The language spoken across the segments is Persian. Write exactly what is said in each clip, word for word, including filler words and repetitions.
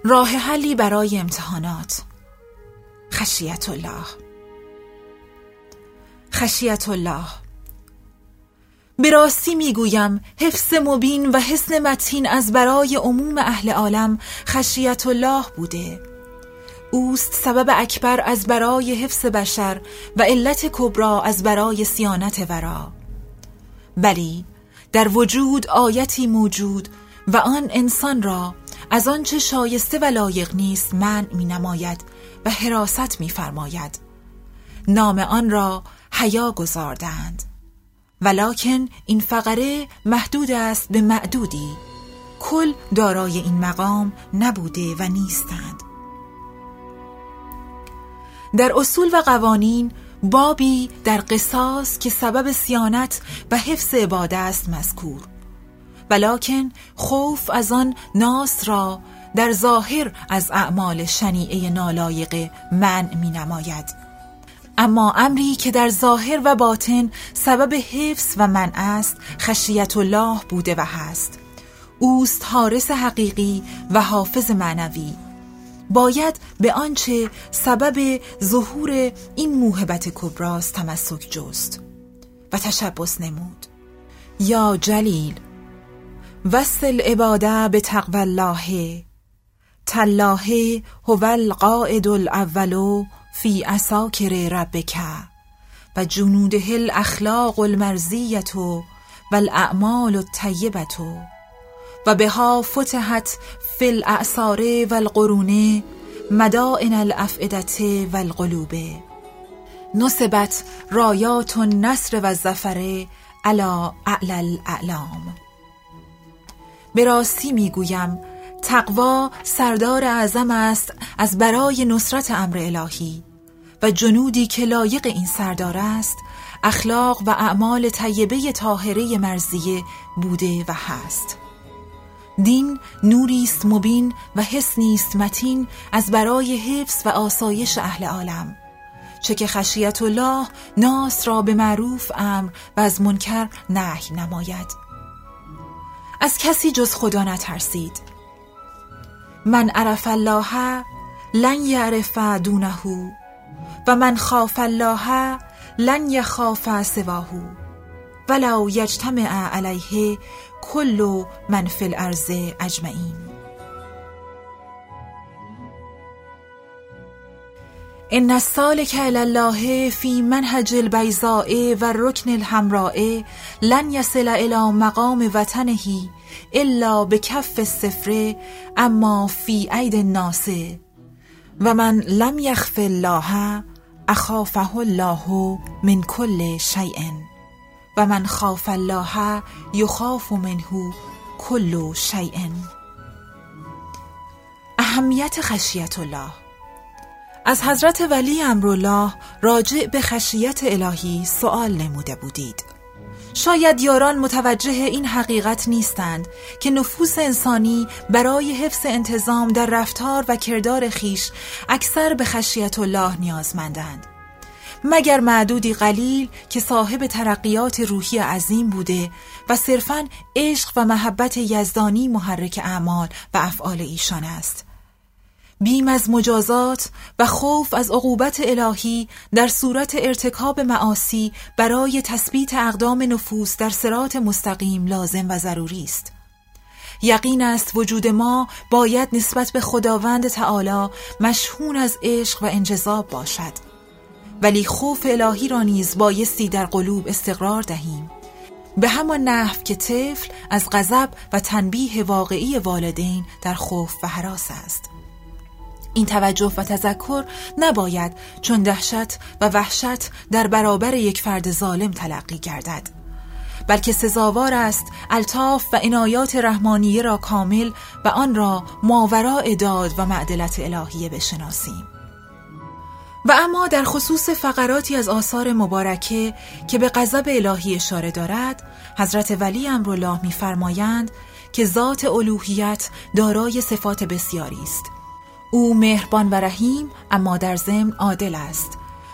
راه حلی برای امتحانات. خشیت الله. خشیت الله. به راستی میگویم حفظ مبین و حسن متین از برای عموم اهل عالم خشیت الله بوده. اوست سبب اکبر از برای حفظ بشر و علت کبرا از برای صیانت ورا. بلی در وجود آیتی موجود و آن انسان را از آنچه شایسته و لایق نیست منع می نماید و حراست می فرماید. نام آن را حیا گذاردند، ولکن این فقره محدود است به معدودی، کل دارای این مقام نبوده و نیستند. در اصول و قوانین بابی در قصاص که سبب صیانت و حفظ عباده است مذکور، ولکن خوف از آن ناس را در ظاهر از اعمال شنیعه نالایق منع می نماید. اما امری که در ظاهر و باطن سبب حفظ و منع است خشیت الله بوده و هست. اوست حارس حقیقی و حافظ معنوی. باید به آنچه سبب ظهور این موهبت کبراست تمسک جست و تشبث نمود. یا جلیل وصل عباده به تقوی الله، تالله هو القائد الاول فی عساکر ربک و جنوده الاخلاق المرضیة و الاعمال الطیبة و بها فتحت فی الاعصار و القرون مدائن الافئدة و القلوب، نصبت رایات النصر و الظفر علی اعلی الاعلام. به راستی میگویم تقوا سردار اعظم است از برای نصرت امر الهی و جنودی که لایق این سردار است اخلاق و اعمال طیبه طاهره مرضیه بوده و هست. دین نوری است مبین و حصنی است متین از برای حفظ و آسایش اهل عالم، چه که خشیت الله ناس را به معروف امر و از منکر نهی نماید. از کسی جز خدا نترسید. من عرف الله لن یعرف دونه و من خاف الله لن یخاف سواه ولو یجتمع علیه کل من فی الارض اجمعین. ان السالک الی الله فی منهج البیضاء و الرکن الحمراء لن یصل الی مقام وطنه الا بکف الصفر اما فی اید الناس و من لم یخف الله اخافه الله من کل شیء و من خاف الله یخاف منه کل شیء. اهمیت خشیت الله. از حضرت ولی امرالله راجع به خشیت الهی سؤال نموده بودید. شاید یاران متوجه این حقیقت نیستند که نفوس انسانی برای حفظ انتظام در رفتار و کردار خیش اکثر به خشیت الله نیازمندند، مگر معدودی قلیل که صاحب ترقیات روحی عظیم بوده و صرفاً عشق و محبت یزدانی محرک اعمال و افعال ایشان است. بیم از مجازات و خوف از عقوبت الهی در صورت ارتکاب معاصی برای تثبیت اقدام نفوس در صراط مستقیم لازم و ضروری است. یقین است وجود ما باید نسبت به خداوند تعالی مشحون از عشق و انجذاب باشد، ولی خوف الهی را نیز بایستی در قلوب استقرار دهیم، به همان نحو که طفل از غضب و تنبیه واقعی والدین در خوف و هراس است. این توجه و تذکر نباید چون دهشت و وحشت در برابر یک فرد ظالم تلقی گردد، بلکه سزاوار است الطاف و عنایات رحمانیه را کامل و آن را ماوراء داد و معدلت الهیه بشناسیم. و اما در خصوص فقراتی از آثار مبارکه که به غضب الهی اشاره دارد، حضرت ولی امرالله می‌فرمایند که ذات الوهیت دارای صفات بسیاری است. او مهربان و رحیم اما در ضمن عادل است.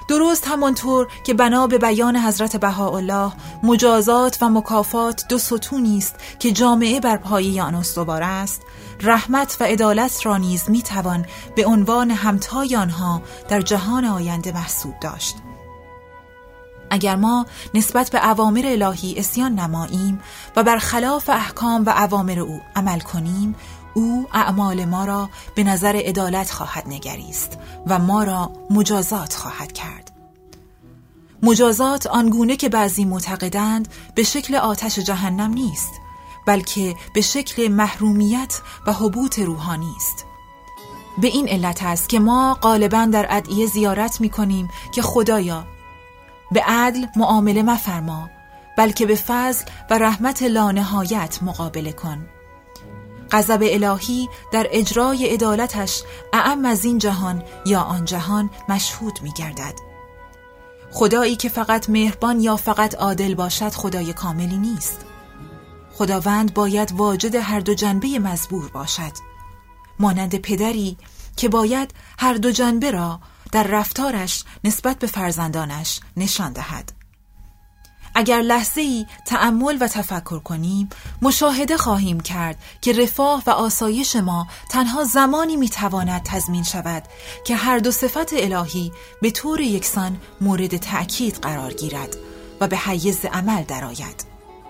درست همانطور که بنا به بیان حضرت بهاءالله مجازات و مکافات دو ستونی است که جامعه بر پایه آن استوار است، رحمت و عدالت را نیز میتوان به عنوان همتای آنها در جهان آینده محسوب داشت. اگر ما نسبت به اوامر الهی عصیان نماییم و برخلاف احکام و اوامر او عمل کنیم، او اعمال ما را به نظر عدالت خواهد نگریست و ما را مجازات خواهد کرد. مجازات آنگونه که بعضی معتقدند به شکل آتش جهنم نیست، بلکه به شکل محرومیت و حبوط روحانی است. به این علت است که ما غالباً در ادعیه زیارت می کنیم که خدایا به عدل معامله مفرما، بلکه به فضل و رحمت لانهایت مقابله کن. غضب الهی در اجرای عدالتش اعم از این جهان یا آن جهان مشهود می گردد. خدایی که فقط مهربان یا فقط عادل باشد خدای کاملی نیست. خداوند باید واجد هر دو جنبه مزبور باشد، مانند پدری که باید هر دو جنبه را در رفتارش نسبت به فرزندانش نشان دهد. اگر لحظه‌ای تأمل و تفکر کنیم، مشاهده خواهیم کرد که رفاه و آسایش ما تنها زمانی میتواند تضمین شود که هر دو صفت الهی به طور یکسان مورد تأکید قرار گیرد و به حیز عمل درآید.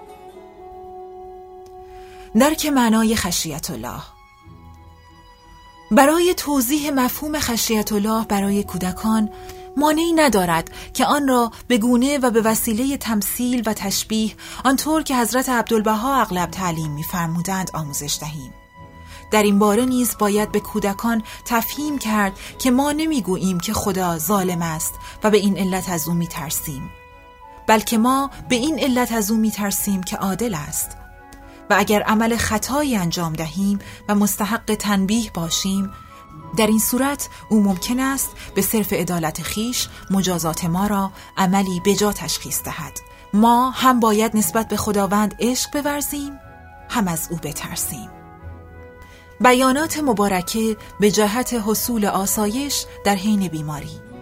درک معنای خشیت الله. برای توضیح مفهوم خشیت الله برای کودکان مانعی ندارد که آن را به گونه و به وسیله تمثیل و تشبیه آنطور که حضرت عبدالبها اغلب تعلیم می‌فرمودند آموزش دهیم. در این باره نیز باید به کودکان تفهیم کرد که ما نمیگوییم که خدا ظالم است و به این علت از او می‌ترسیم، بلکه ما به این علت از او می‌ترسیم که عادل است و اگر عمل خطایی انجام دهیم و مستحق تنبیه باشیم، در این صورت او ممکن است به صرف عدالت خیش مجازات ما را عملی بجا تشخیص دهد. ما هم باید نسبت به خداوند عشق بورزیم، هم از او بترسیم. بیانات مبارکه به جهت حصول آسایش در حین بیماری.